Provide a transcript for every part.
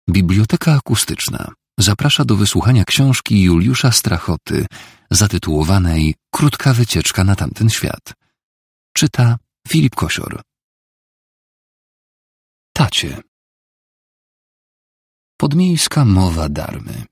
Biblioteka Akustyczna zaprasza do wysłuchania książki Juliusza Strachoty zatytułowanej Krótka wycieczka na tamten świat. Czyta Filip Kosior. Tacie. Podmiejska mowa darmy.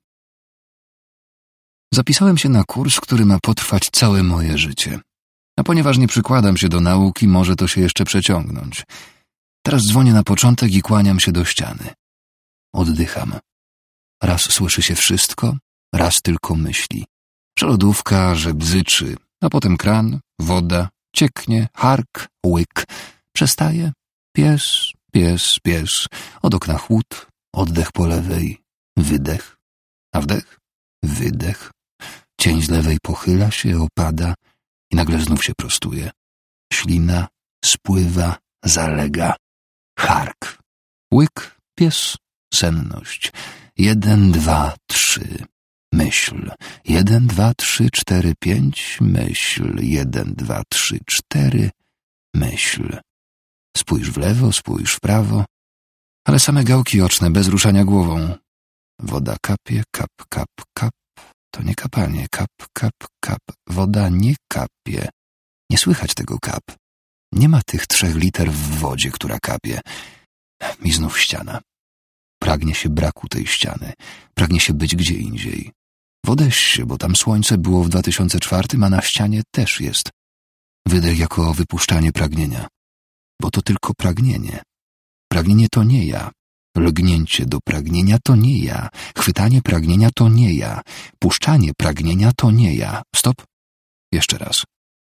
Zapisałem się na kurs, który ma potrwać całe moje życie. A ponieważ nie przykładam się do nauki, może to się jeszcze przeciągnąć. Teraz dzwonię na początek i kłaniam się do ściany. Oddycham. Raz słyszy się wszystko, raz tylko myśli. Że lodówka, że bzyczy, a potem kran, woda, cieknie, hark, łyk. Przestaje. Pies, pies, pies. Od okna chłód, oddech po lewej, wydech. A wdech, wydech. Cień z lewej pochyla się, opada i nagle znów się prostuje. Ślina spływa, zalega. Hark. Łyk, pies, senność. 1, 2, 3. Myśl. 1, 2, 3, 4, 5. Myśl. 1, 2, 3, 4. Myśl. Spójrz w lewo, spójrz w prawo. Ale same gałki oczne, bez ruszania głową. Woda kapie, kap, kap, kap. To nie kapanie, kap, kap, kap. Woda nie kapie. Nie słychać tego kap. Nie ma tych 3 liter w wodzie, która kapie. I znów ściana. Pragnie się braku tej ściany. Pragnie się być gdzie indziej. W Odessie, bo tam słońce było w 2004, a na ścianie też jest. Wydech jako wypuszczanie pragnienia. Bo to tylko pragnienie. Pragnienie to nie ja. Lgnięcie do pragnienia to nie ja. Chwytanie pragnienia to nie ja. Puszczanie pragnienia to nie ja. Stop. Jeszcze raz.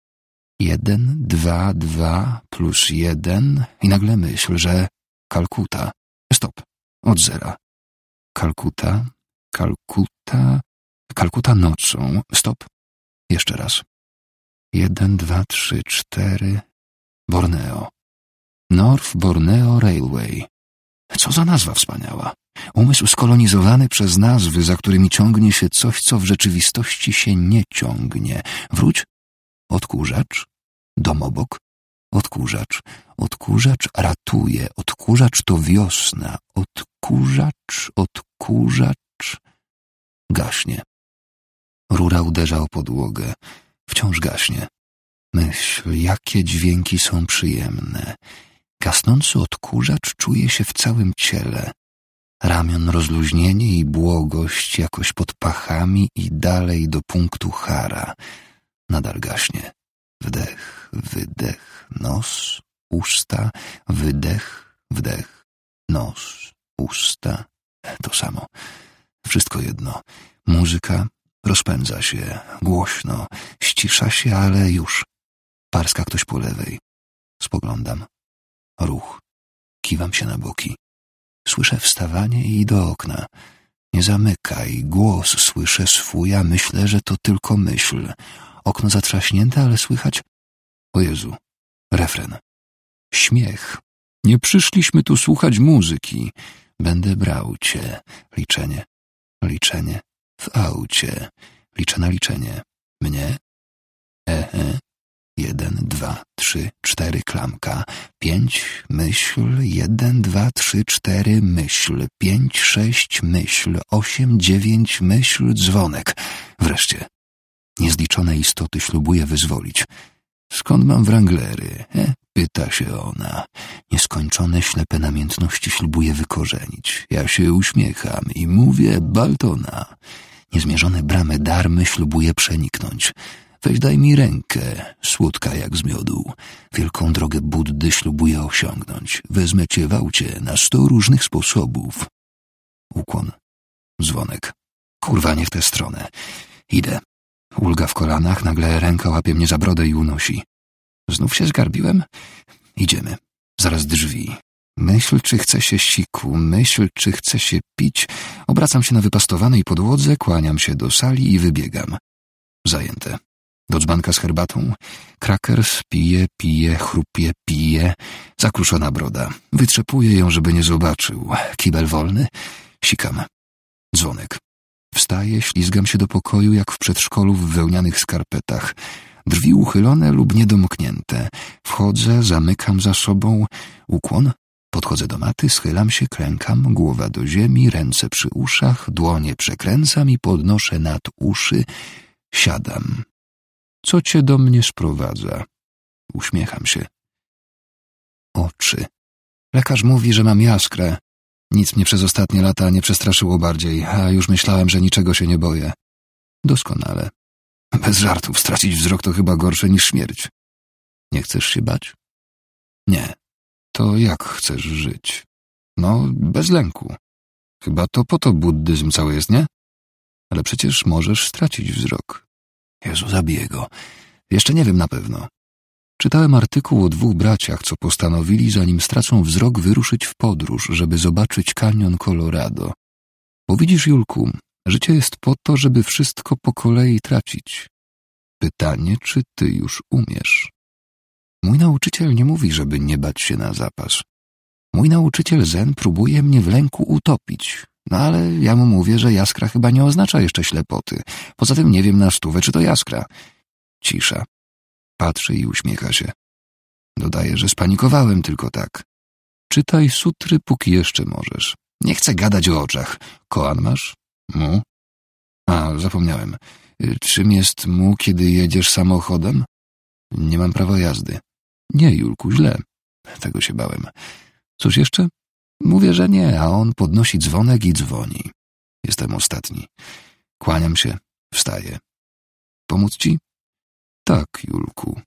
1, 2, 2 plus 1 i nagle myśl, że Kalkuta. Stop. Od zera. Kalkuta, Kalkuta, Kalkuta nocą. Stop. Jeszcze raz. 1, 2, 3, 4. Borneo. North Borneo Railway. Co za nazwa wspaniała. Umysł skolonizowany przez nazwy, za którymi ciągnie się coś, co w rzeczywistości się nie ciągnie. Wróć. Odkurzacz. Dom obok. Odkurzacz. Odkurzacz ratuje. Odkurzacz to wiosna. Odkurzacz, odkurzacz. Gaśnie. Rura uderza o podłogę. Wciąż gaśnie. Myśl, jakie dźwięki są przyjemne. Gasnący odkurzacz czuje się w całym ciele. Ramion rozluźnienie i błogość jakoś pod pachami i dalej do punktu Hara. Nadal gaśnie. Wdech, wydech, nos, usta, wydech, wdech, nos, usta. To samo. Wszystko jedno. Muzyka rozpędza się, głośno, ścisza się, ale już. Parska ktoś po lewej. Spoglądam. Ruch. Kiwam się na boki. Słyszę wstawanie i do okna. Nie zamykaj. Głos słyszę swój, a myślę, że to tylko myśl. Okno zatrzaśnięte, ale słychać... O Jezu. Refren. Śmiech. Nie przyszliśmy tu słuchać muzyki. Będę brał cię. Liczenie. Liczenie. W aucie. Liczę na liczenie. Mnie. 1, 2, 3, 4, klamka. 5, myśl. 1, 2, 3, 4, myśl. 5, 6, myśl. 8, 9, myśl, dzwonek. Wreszcie. Niezliczone istoty ślubuję wyzwolić. Skąd mam wranglery? Pyta się ona. Nieskończone ślepe namiętności ślubuję wykorzenić. Ja się uśmiecham i mówię Baltona. Niezmierzone bramy darmy ślubuję przeniknąć. Weź daj mi rękę, słodka jak z miodu. Wielką drogę Buddy ślubuję osiągnąć. Wezmę cię w aucie na 100 różnych sposobów. Ukłon. Dzwonek. Kurwa, nie w tę stronę. Idę. Ulga w kolanach, nagle ręka łapie mnie za brodę i unosi. Znów się zgarbiłem? Idziemy. Zaraz drzwi. Myśl, czy chce się siku, myśl, czy chce się pić. Obracam się na wypastowanej podłodze, kłaniam się do sali i wybiegam. Zajęte. Do dzbanka z herbatą. Krakers pije, chrupie, pije. Zakruszona broda. Wytrzepuję ją, żeby nie zobaczył. Kibel wolny. Sikam. Dzwonek. Wstaję, ślizgam się do pokoju jak w przedszkolu w wełnianych skarpetach. Drzwi uchylone lub niedomknięte. Wchodzę, zamykam za sobą. Ukłon. Podchodzę do maty, schylam się, klękam, głowa do ziemi, ręce przy uszach, dłonie przekręcam i podnoszę nad uszy. Siadam. Co cię do mnie sprowadza? Uśmiecham się. Oczy. Lekarz mówi, że mam jaskrę. Nic mnie przez ostatnie lata nie przestraszyło bardziej, a już myślałem, że niczego się nie boję. Doskonale. Bez żartów, stracić wzrok to chyba gorsze niż śmierć. Nie chcesz się bać? Nie. To jak chcesz żyć? No, bez lęku. Chyba to po to buddyzm cały jest, nie? Ale przecież możesz stracić wzrok. Jezu, zabiję go. Jeszcze nie wiem na pewno. Czytałem artykuł o 2 braciach, co postanowili, zanim stracą wzrok, wyruszyć w podróż, żeby zobaczyć kanion Colorado. Bo widzisz, Julku, życie jest po to, żeby wszystko po kolei tracić. Pytanie, czy ty już umiesz? Mój nauczyciel nie mówi, żeby nie bać się na zapas. Mój nauczyciel zen próbuje mnie w lęku utopić. No ale ja mu mówię, że jaskra chyba nie oznacza jeszcze ślepoty. Poza tym nie wiem na 100, czy to jaskra. Cisza. Patrzy i uśmiecha się. Dodaje, że spanikowałem tylko tak. Czytaj sutry, póki jeszcze możesz. Nie chcę gadać o oczach. Koan masz? Mu? A, zapomniałem. Czym jest mu, kiedy jedziesz samochodem? Nie mam prawa jazdy. Nie, Julku, źle. Tego się bałem. Coś jeszcze? Mówię, że nie, a on podnosi dzwonek i dzwoni. Jestem ostatni. Kłaniam się, wstaję. Pomóc ci? Tak, Julku.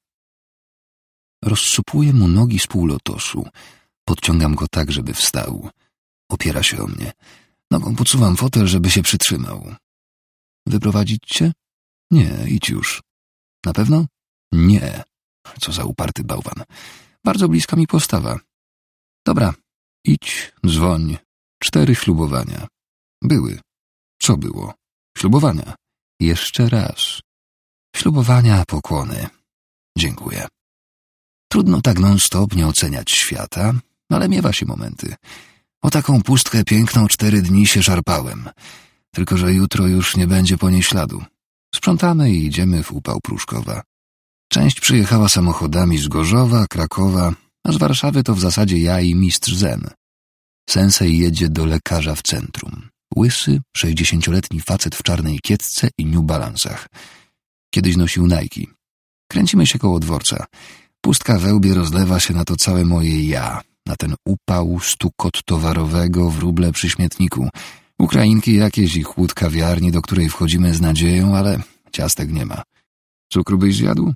Rozsupuję mu nogi z półlotosu. Podciągam go tak, żeby wstał. Opiera się o mnie. Nogą podsuwam fotel, żeby się przytrzymał. Wyprowadzić cię? Nie, idź już. Na pewno? Nie. Co za uparty bałwan. Bardzo bliska mi postawa. Dobra, idź, dzwoń. 4 ślubowania. Były. Co było? Ślubowania. Jeszcze raz. Ślubowania, pokłony. Dziękuję. Trudno tak non-stop nie oceniać świata, ale miewa się momenty. O taką pustkę piękną 4 dni się szarpałem. Tylko że jutro już nie będzie po niej śladu. Sprzątamy i idziemy w upał Pruszkowa. Część przyjechała samochodami z Gorzowa, Krakowa, a z Warszawy to w zasadzie ja i mistrz zen. Sensei jedzie do lekarza w centrum. Łysy, 60-letni facet w czarnej kiecce i New Balansach. Kiedyś nosił Nike. Kręcimy się koło dworca. Pustka we łbie rozlewa się na to całe moje ja, na ten upał, stukot towarowego, wróble przy śmietniku. Ukrainki jakieś i chłód kawiarni, do której wchodzimy z nadzieją, ale ciastek nie ma. Cukru byś zjadł?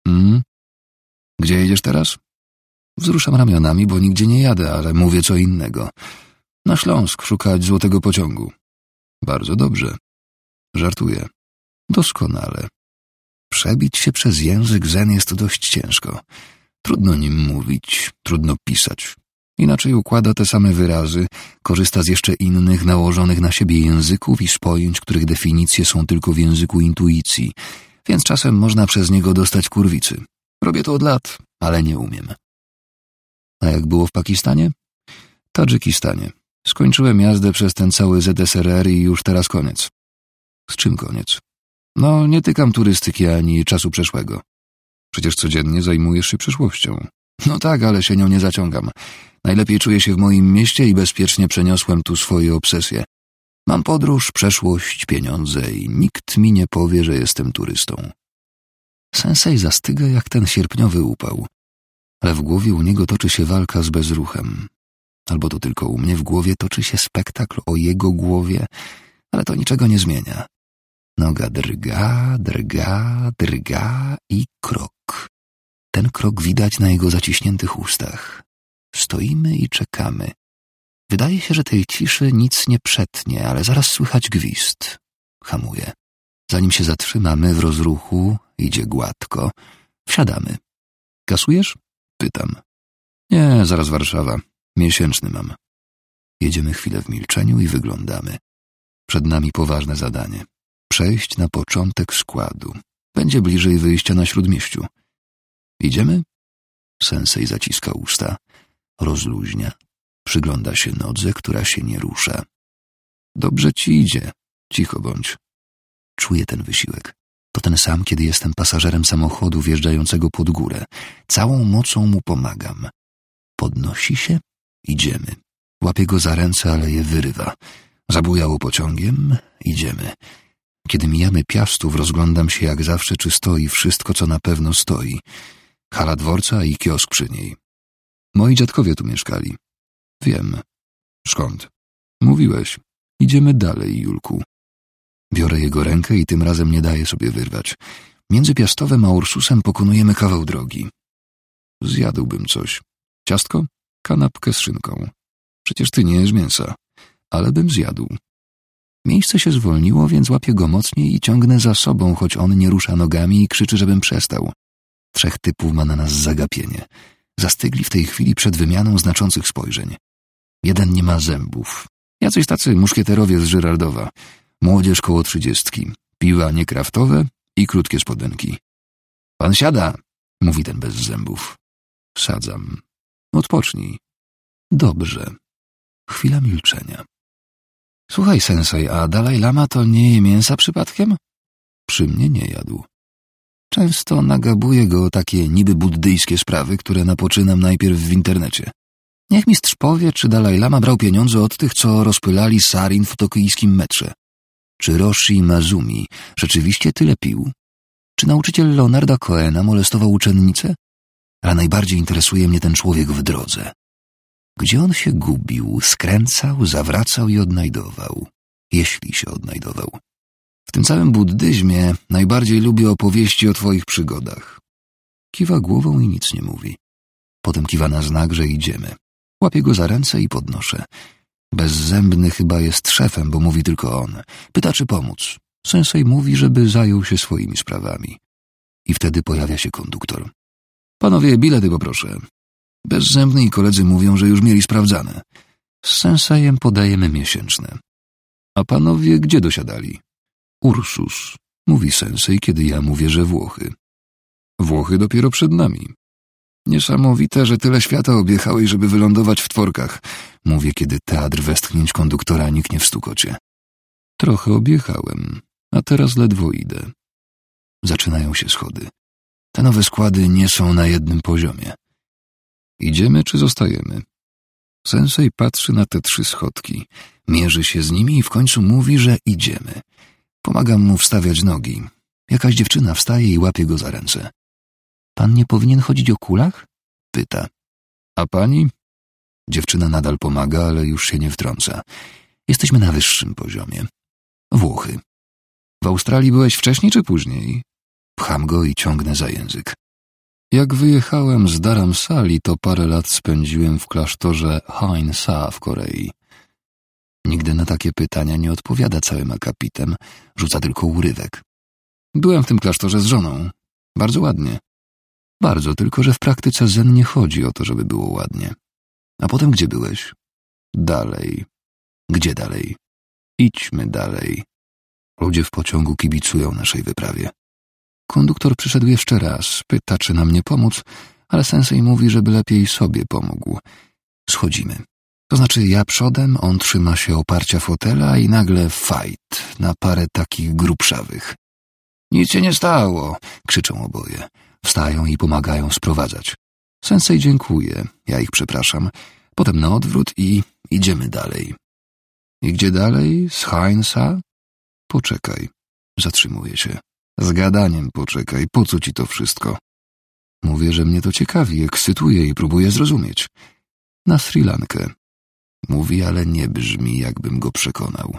Gdzie jedziesz teraz? Wzruszam ramionami, bo nigdzie nie jadę, ale mówię co innego. Na Śląsk szukać złotego pociągu. Bardzo dobrze. Żartuję. Doskonale. Przebić się przez język zen jest dość ciężko. Trudno nim mówić, trudno pisać. Inaczej układa te same wyrazy, korzysta z jeszcze innych nałożonych na siebie języków i z pojęć, których definicje są tylko w języku intuicji, więc czasem można przez niego dostać kurwicy. Robię to od lat, ale nie umiem. A jak było w Pakistanie? Tadżykistanie. Skończyłem jazdę przez ten cały ZSRR i już teraz koniec. Z czym koniec? No, nie tykam turystyki ani czasu przeszłego. Przecież codziennie zajmujesz się przyszłością. No tak, ale się nią nie zaciągam. Najlepiej czuję się w moim mieście i bezpiecznie przeniosłem tu swoje obsesje. Mam podróż, przeszłość, pieniądze i nikt mi nie powie, że jestem turystą. Sensei zastyga jak ten sierpniowy upał. Ale w głowie u niego toczy się walka z bezruchem. Albo to tylko u mnie w głowie toczy się spektakl o jego głowie, ale to niczego nie zmienia. Noga drga, drga, drga i krok. Ten krok widać na jego zaciśniętych ustach. Stoimy i czekamy. Wydaje się, że tej ciszy nic nie przetnie, ale zaraz słychać gwizd. Hamuje. Zanim się zatrzymamy w rozruchu, idzie gładko. Wsiadamy. Kasujesz? Pytam. Nie, zaraz Warszawa. Miesięczny mam. Jedziemy chwilę w milczeniu i wyglądamy. Przed nami poważne zadanie. Przejść na początek składu. Będzie bliżej wyjścia na Śródmieściu. Idziemy? Sensei zaciska usta. Rozluźnia. Przygląda się nodze, która się nie rusza. Dobrze ci idzie. Cicho bądź. Czuję ten wysiłek. To ten sam, kiedy jestem pasażerem samochodu wjeżdżającego pod górę. Całą mocą mu pomagam. Podnosi się, Idziemy. Łapię go za ręce, ale je wyrywa. Zabujało pociągiem. Idziemy. Kiedy mijamy Piastów, rozglądam się jak zawsze, czy stoi wszystko, co na pewno stoi. Hala dworca i kiosk przy niej. Moi dziadkowie tu mieszkali. Wiem. Skąd? Mówiłeś. Idziemy dalej, Julku. Biorę jego rękę i tym razem nie daję sobie wyrwać. Między Piastowem a Ursusem pokonujemy kawał drogi. Zjadłbym coś. Ciastko? Kanapkę z szynką. Przecież ty nie jesz mięsa. Ale bym zjadł. Miejsce się zwolniło, więc łapię go mocniej i ciągnę za sobą, choć on nie rusza nogami i krzyczy, żebym przestał. 3 typów ma na nas zagapienie. Zastygli w tej chwili przed wymianą znaczących spojrzeń. Jeden nie ma zębów. Jacyś tacy muszkieterowie z Żyrardowa. Młodzież koło 30. Piwa niekraftowe i krótkie spodenki. Pan siada, mówi ten bez zębów. Sadzam. Odpocznij. Dobrze. Chwila milczenia. Słuchaj, sensei, a Dalaj Lama to nie je mięsa przypadkiem? Przy mnie nie jadł. Często nagabuję go o takie niby buddyjskie sprawy, które napoczynam najpierw w internecie. Niech mistrz powie, czy Dalaj Lama brał pieniądze od tych, co rozpylali sarin w tokijskim metrze. Czy Roshi Mazumi rzeczywiście tyle pił? Czy nauczyciel Leonarda Cohena molestował uczennicę? A najbardziej interesuje mnie ten człowiek w drodze. Gdzie on się gubił, skręcał, zawracał i odnajdował? Jeśli się odnajdował. W tym całym buddyzmie najbardziej lubię opowieści o twoich przygodach. Kiwa głową i nic nie mówi. Potem kiwa na znak, że idziemy. Łapię go za ręce i podnoszę. Bezzębny chyba jest szefem, bo mówi tylko on. Pyta, czy pomóc. Sensei mówi, żeby zajął się swoimi sprawami. I wtedy pojawia się konduktor. Panowie, bilety poproszę. Bezzębny i koledzy mówią, że już mieli sprawdzane. Z sensejem podajemy miesięczne. A panowie gdzie dosiadali? Ursus, mówi sensei, kiedy ja mówię, że Włochy. Włochy dopiero przed nami. Niesamowite, że tyle świata objechałeś, żeby wylądować w Tworkach. Mówię, kiedy teatr westchnięć konduktora niknie w stukocie. Trochę objechałem, a teraz ledwo idę. Zaczynają się schody. Te nowe składy nie są na jednym poziomie. Idziemy czy zostajemy? Sensei patrzy na te 3 schodki, mierzy się z nimi i w końcu mówi, że idziemy. Pomagam mu wstawiać nogi. Jakaś dziewczyna wstaje i łapie go za ręce. Pan nie powinien chodzić o kulach? Pyta. A pani? Dziewczyna nadal pomaga, ale już się nie wtrąca. Jesteśmy na wyższym poziomie. Włochy. W Australii byłeś wcześniej czy później? Pcham go i ciągnę za język. Jak wyjechałem z Dharamsali, to parę lat spędziłem w klasztorze Hain Sa w Korei. Nigdy na takie pytania nie odpowiada całym akapitem, rzuca tylko urywek. Byłem w tym klasztorze z żoną. Bardzo ładnie. Bardzo, tylko że w praktyce zen nie chodzi o to, żeby było ładnie. A potem gdzie byłeś? Dalej. Gdzie dalej? Idźmy dalej. Ludzie w pociągu kibicują naszej wyprawie. Konduktor przyszedł jeszcze raz, pyta, czy nam nie pomóc, ale sensei mówi, żeby lepiej sobie pomógł. Schodzimy. To znaczy ja przodem, on trzyma się oparcia fotela i nagle fight na parę takich grubszawych. Nic się nie stało, krzyczą oboje. Wstają i pomagają sprowadzać. Sensei dziękuję, ja ich przepraszam. Potem na odwrót i idziemy dalej. I gdzie dalej? Z Hain Sa? Poczekaj. Zatrzymuje się. Z gadaniem poczekaj, po co ci to wszystko? Mówię, że mnie to ciekawi, ekscytuje i próbuję zrozumieć. Na Sri Lankę. Mówi, ale nie brzmi, jakbym go przekonał.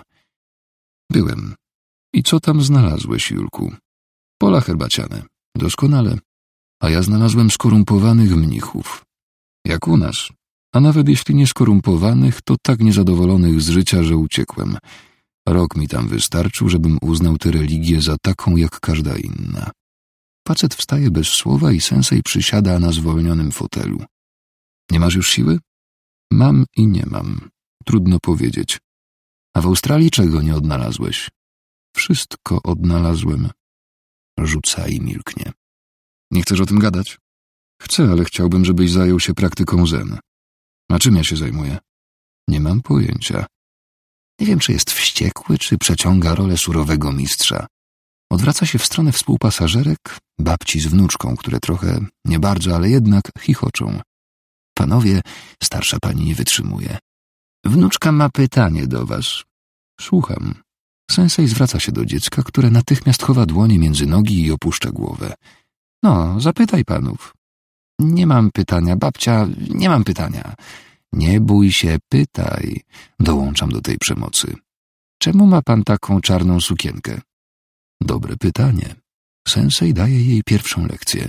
Byłem. I co tam znalazłeś, Julku? Pola herbaciane. Doskonale. A ja znalazłem skorumpowanych mnichów. Jak u nas. A nawet jeśli nie skorumpowanych, to tak niezadowolonych z życia, że uciekłem. Rok mi tam wystarczył, żebym uznał tę religię za taką jak każda inna. Facet wstaje bez słowa i sensei przysiada na zwolnionym fotelu. Nie masz już siły? Mam i nie mam. Trudno powiedzieć. A w Australii czego nie odnalazłeś? Wszystko odnalazłem. Rzuca i milknie. Nie chcesz o tym gadać? Chcę, ale chciałbym, żebyś zajął się praktyką zen. A czym ja się zajmuję? Nie mam pojęcia. Nie wiem, czy jest wściekły, czy przeciąga rolę surowego mistrza. Odwraca się w stronę współpasażerek, babci z wnuczką, które trochę, nie bardzo, ale jednak chichoczą. Panowie, starsza pani nie wytrzymuje. Wnuczka ma pytanie do was. Słucham. Sensei zwraca się do dziecka, które natychmiast chowa dłonie między nogi i opuszcza głowę. No, zapytaj panów. Nie mam pytania, babcia, nie mam pytania. Nie bój się, pytaj. Dołączam do tej przemocy. Czemu ma pan taką czarną sukienkę? Dobre pytanie. Sensei daje jej pierwszą lekcję.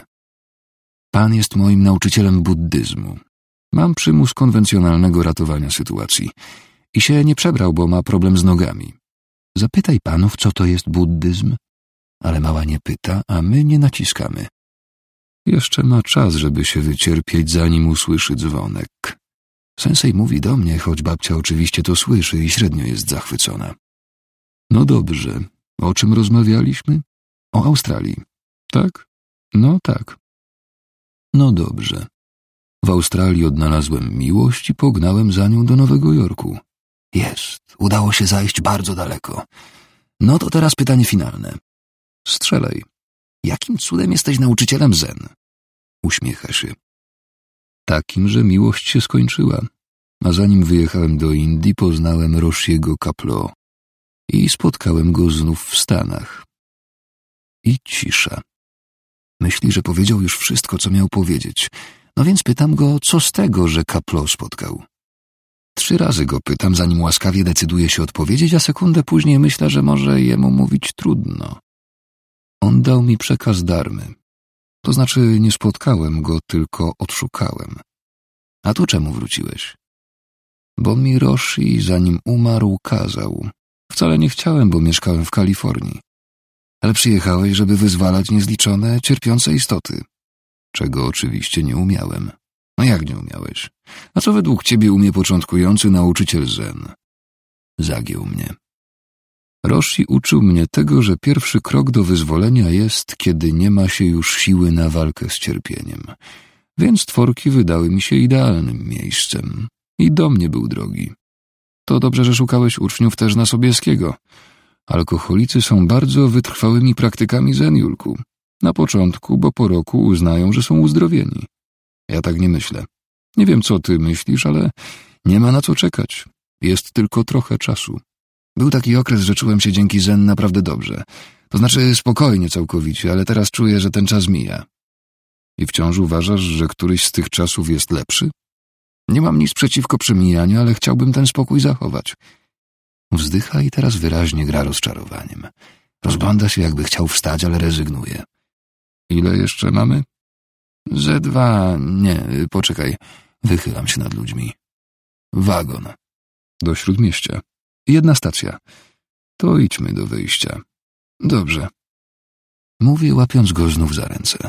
Pan jest moim nauczycielem buddyzmu. Mam przymus konwencjonalnego ratowania sytuacji. I się nie przebrał, bo ma problem z nogami. Zapytaj panów, co to jest buddyzm. Ale mała nie pyta, a my nie naciskamy. Jeszcze ma czas, żeby się wycierpieć, zanim usłyszy dzwonek. Sensei mówi do mnie, choć babcia oczywiście to słyszy i średnio jest zachwycona. No dobrze, o czym rozmawialiśmy? O Australii. Tak? No tak. No dobrze. W Australii odnalazłem miłość i pognałem za nią do Nowego Jorku. Jest, udało się zajść bardzo daleko. No to teraz pytanie finalne. Strzelaj. Jakim cudem jesteś nauczycielem zen? Uśmiecha się. Takim, że miłość się skończyła. A zanim wyjechałem do Indii, poznałem Roshiego Kapleau i spotkałem go znów w Stanach. I cisza. Myśli, że powiedział już wszystko, co miał powiedzieć. No więc pytam go, co z tego, że Kapleau spotkał. 3 razy go pytam, zanim łaskawie decyduje się odpowiedzieć, a sekundę później myślę, że może jemu mówić trudno. On dał mi przekaz darmy. To znaczy nie spotkałem go, tylko odszukałem. A tu czemu wróciłeś? Bo mi Roshi, zanim umarł, kazał. Wcale nie chciałem, bo mieszkałem w Kalifornii. Ale przyjechałeś, żeby wyzwalać niezliczone, cierpiące istoty. Czego oczywiście nie umiałem. No jak nie umiałeś? A co według ciebie umie początkujący nauczyciel zen? Zagiął mnie. Roshi uczył mnie tego, że pierwszy krok do wyzwolenia jest, kiedy nie ma się już siły na walkę z cierpieniem. Więc tworki wydały mi się idealnym miejscem. I do mnie był drogi. To dobrze, że szukałeś uczniów też na Sobieskiego. Alkoholicy są bardzo wytrwałymi praktykami zen, Julku. Na początku, bo po roku uznają, że są uzdrowieni. Ja tak nie myślę. Nie wiem, co ty myślisz, ale nie ma na co czekać. Jest tylko trochę czasu. Był taki okres, że czułem się dzięki zen naprawdę dobrze. To znaczy spokojnie całkowicie, ale teraz czuję, że ten czas mija. I wciąż uważasz, że któryś z tych czasów jest lepszy? Nie mam nic przeciwko przemijaniu, ale chciałbym ten spokój zachować. Wzdycha i teraz wyraźnie gra rozczarowaniem. Rozgląda się, jakby chciał wstać, ale rezygnuje. Ile jeszcze mamy? Ze 2... Nie, poczekaj. Wychylam się nad ludźmi. Wagon. Do Śródmieścia. 1 stacja. To idźmy do wyjścia. Dobrze. Mówię, łapiąc go znów za ręce.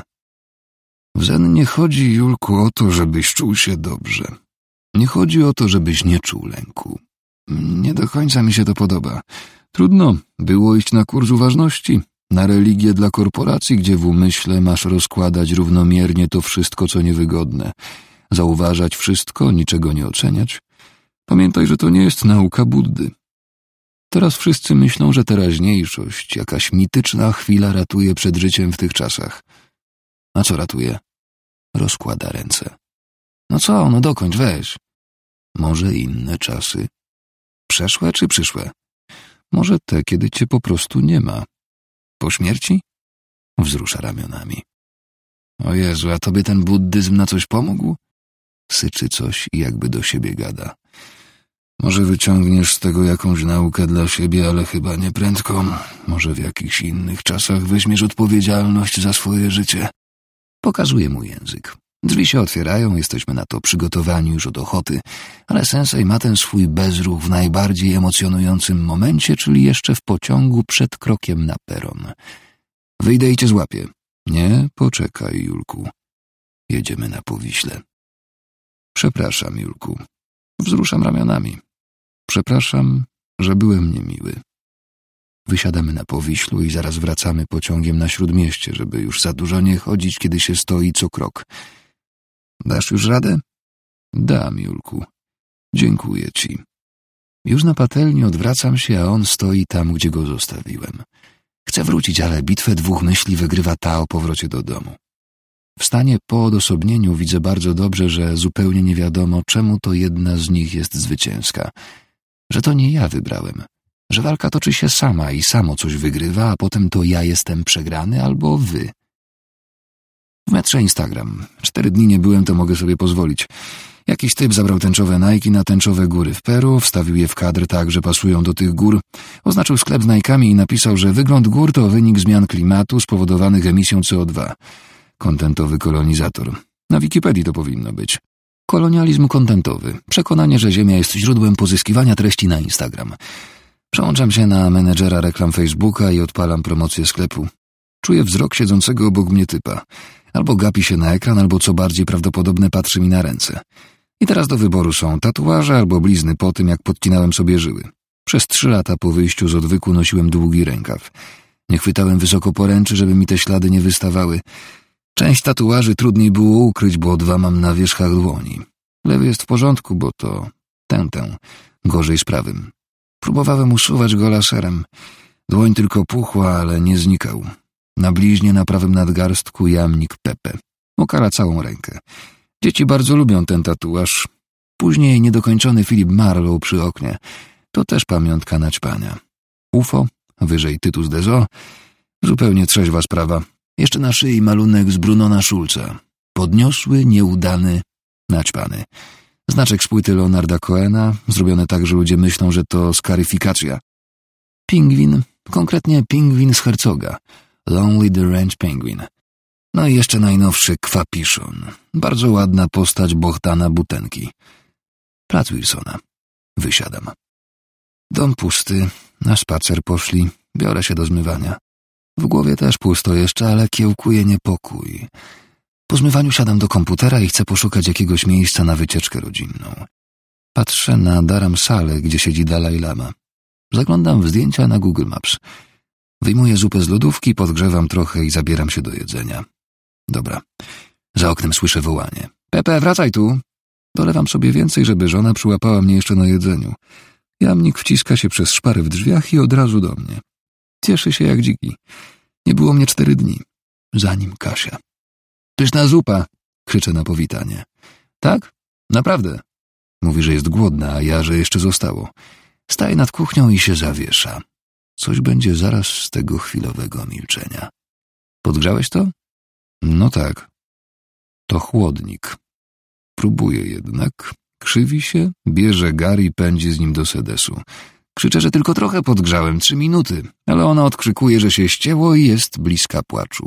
W zen nie chodzi, Julku, o to, żebyś czuł się dobrze. Nie chodzi o to, żebyś nie czuł lęku. Nie do końca mi się to podoba. Trudno było iść na kurs uważności, na religię dla korporacji, gdzie w umyśle masz rozkładać równomiernie to wszystko, co niewygodne, zauważać wszystko, niczego nie oceniać. Pamiętaj, że to nie jest nauka Buddy. Teraz wszyscy myślą, że teraźniejszość, jakaś mityczna chwila ratuje przed życiem w tych czasach. A co ratuje? Rozkłada ręce. No co, no dokończ, weź. Może inne czasy. Przeszłe czy przyszłe? Może te, kiedy cię po prostu nie ma. Po śmierci? Wzrusza ramionami. O Jezu, a tobie ten buddyzm na coś pomógł? Syczy coś i jakby do siebie gada. Może wyciągniesz z tego jakąś naukę dla siebie, ale chyba nie prędko. Może w jakichś innych czasach weźmiesz odpowiedzialność za swoje życie. Pokazuje mu język. Drzwi się otwierają, jesteśmy na to przygotowani już od ochoty, ale sensei ma ten swój bezruch w najbardziej emocjonującym momencie, czyli jeszcze w pociągu przed krokiem na peron. Wyjdę i cię złapię. Nie, poczekaj, Julku. Jedziemy na Powiśle. Przepraszam, Julku. Wzruszam ramionami. Przepraszam, że byłem niemiły. Wysiadamy na Powiślu i zaraz wracamy pociągiem na Śródmieście, żeby już za dużo nie chodzić, kiedy się stoi co krok. Dasz już radę? Dam, Julku. Dziękuję ci. Już na patelni odwracam się, a on stoi tam, gdzie go zostawiłem. Chcę wrócić, ale bitwę 2 myśli wygrywa ta o powrocie do domu. W stanie po odosobnieniu widzę bardzo dobrze, że zupełnie nie wiadomo, czemu to jedna z nich jest zwycięska. Że to nie ja wybrałem. Że walka toczy się sama i samo coś wygrywa, a potem to ja jestem przegrany albo wy. W metrze Instagram. 4 dni nie byłem, to mogę sobie pozwolić. Jakiś typ zabrał tęczowe Nike na tęczowe góry w Peru, wstawił je w kadr tak, że pasują do tych gór, oznaczył sklep z Nike'ami i napisał, że wygląd gór to wynik zmian klimatu spowodowanych emisją CO2. Kontentowy kolonizator. Na Wikipedii to powinno być. Kolonializm kontentowy. Przekonanie, że Ziemia jest źródłem pozyskiwania treści na Instagram. Przełączam się na menedżera reklam Facebooka i odpalam promocję sklepu. Czuję wzrok siedzącego obok mnie typa. Albo gapi się na ekran, albo co bardziej prawdopodobne patrzy mi na ręce. I teraz do wyboru są tatuaże albo blizny po tym, jak podcinałem sobie żyły. Przez 3 lata po wyjściu z odwyku nosiłem długi rękaw. Nie chwytałem wysoko poręczy, żeby mi te ślady nie wystawały. Część tatuaży trudniej było ukryć, bo 2 mam na wierzchach dłoni. Lewy jest w porządku, bo to tę. Gorzej z prawym. Próbowałem usuwać go laserem. Dłoń tylko puchła, ale nie znikał. Na bliźnie na prawym nadgarstku jamnik Pepe. Okala całą rękę. Dzieci bardzo lubią ten tatuaż. Później niedokończony Philip Marlowe przy oknie. To też pamiątka naćpania. UFO, wyżej Tytus Dezo. Zupełnie trzeźwa sprawa. Jeszcze na szyi malunek z Brunona Schulza. Podniosły, nieudany, naćpany. Znaczek z płyty Leonarda Cohena, zrobione tak, że ludzie myślą, że to skaryfikacja. Pingwin, konkretnie pingwin z Herzoga. Lonely the Ranch Penguin. No i jeszcze najnowszy Kwapiszon. Bardzo ładna postać Bohtana Butenki. Plac Wilsona. Wysiadam. Dom pusty, na spacer poszli, biorę się do zmywania. W głowie też pusto jeszcze, ale kiełkuje niepokój. Po zmywaniu siadam do komputera i chcę poszukać jakiegoś miejsca na wycieczkę rodzinną. Patrzę na Dharamsalę, gdzie siedzi Dalaj Lama. Zaglądam w zdjęcia na Google Maps. Wyjmuję zupę z lodówki, podgrzewam trochę i zabieram się do jedzenia. Dobra. Za oknem słyszę wołanie. Pepe, wracaj tu! Dolewam sobie więcej, żeby żona przyłapała mnie jeszcze na jedzeniu. Jamnik wciska się przez szpary w drzwiach i od razu do mnie. Cieszy się jak dziki. Nie było mnie 4 dni. Zanim Kasia. Pyszna zupa! Krzyczę na powitanie. Tak? Naprawdę. Mówi, że jest głodna, a ja, że jeszcze zostało. Staje nad kuchnią i się zawiesza. Coś będzie zaraz z tego chwilowego milczenia. Podgrzałeś to? No tak. To chłodnik. Próbuje jednak. Krzywi się, bierze gar i pędzi z nim do sedesu. Krzyczę, że tylko trochę podgrzałem, 3 minuty, ale ona odkrzykuje, że się ścięło i jest bliska płaczu.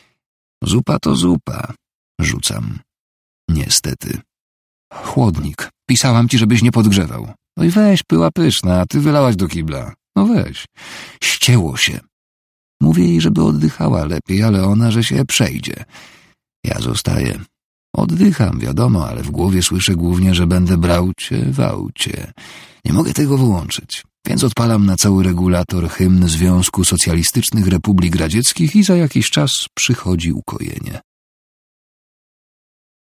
Zupa to zupa. Rzucam. Niestety. Chłodnik. Pisałam ci, żebyś nie podgrzewał. No i weź, była pyszna, a ty wylałaś do kibla. No weź. Ścięło się. Mówię jej, żeby oddychała lepiej, ale ona, że się przejdzie. Ja zostaję. Oddycham, wiadomo, ale w głowie słyszę głównie, że będę brał cię, wał cię. Nie mogę tego wyłączyć, więc odpalam na cały regulator hymn Związku Socjalistycznych Republik Radzieckich i za jakiś czas przychodzi ukojenie.